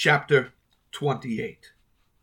Chapter 28.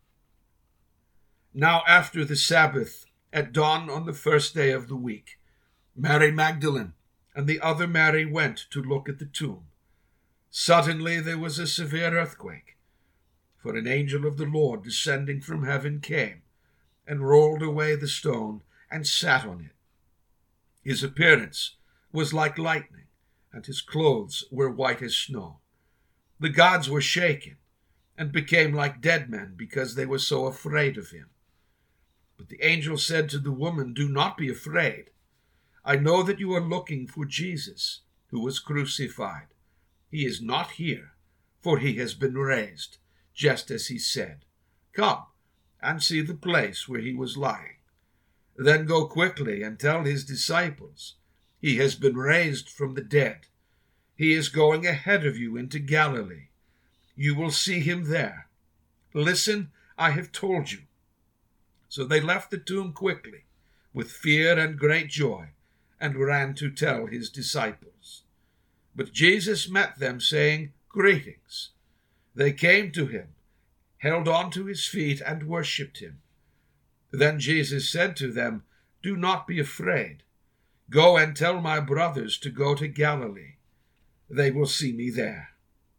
Now after the Sabbath, at dawn on the first day of the week, Mary Magdalene and the other Mary went to look at the tomb. Suddenly there was a severe earthquake, for an angel of the Lord descending from heaven came and rolled away the stone and sat on it. His appearance was like lightning, and his clothes were white as snow. The gods were shaken and became like dead men because they were so afraid of him. But the angel said to the woman, "Do not be afraid. I know that you are looking for Jesus, who was crucified. He is not here, for he has been raised, just as he said. Come and see the place where he was lying. Then go quickly and tell his disciples, he has been raised from the dead. He is going ahead of you into Galilee. You will see him there. Listen, I have told you." So they left the tomb quickly, with fear and great joy, and ran to tell his disciples. But Jesus met them, saying, "Greetings." They came to him, held on to his feet, and worshipped him. Then Jesus said to them, "Do not be afraid. Go and tell my brothers to go to Galilee. They will see me there."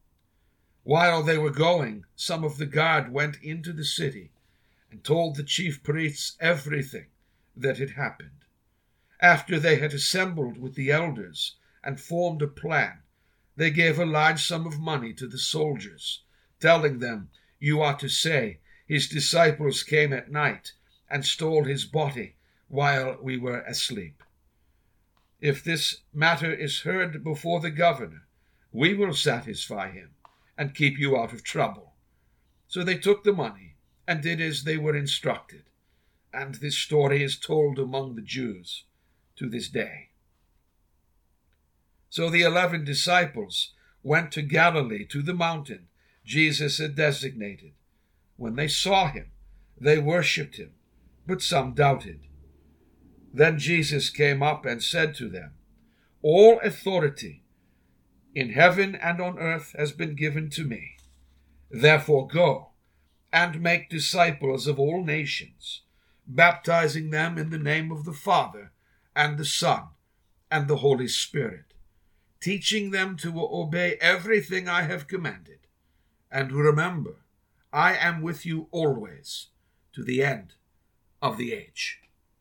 While they were going, some of the guard went into the city and told the chief priests everything that had happened. After they had assembled with the elders and formed a plan, they gave a large sum of money to the soldiers, telling them, "You are to say, his disciples came at night and stole his body while we were asleep. If this matter is heard before the governor, we will satisfy him and keep you out of trouble." So they took the money and did as they were instructed, and this story is told among the Jews to this day. So the 11 disciples went to Galilee, to the mountain Jesus had designated. When they saw him, they worshipped him, but some doubted. Then Jesus came up and said to them, "All authority in heaven and on earth has been given to me. Therefore go and make disciples of all nations, baptizing them in the name of the Father and the Son and the Holy Spirit, teaching them to obey everything I have commanded. And remember, I am with you always, to the end of the age."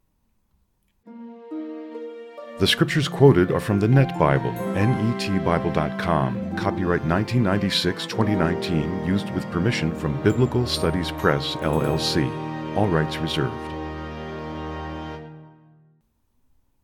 The scriptures quoted are from the Net Bible, netbible.com, copyright 1996-2019, used with permission from Biblical Studies Press, LLC. All rights reserved.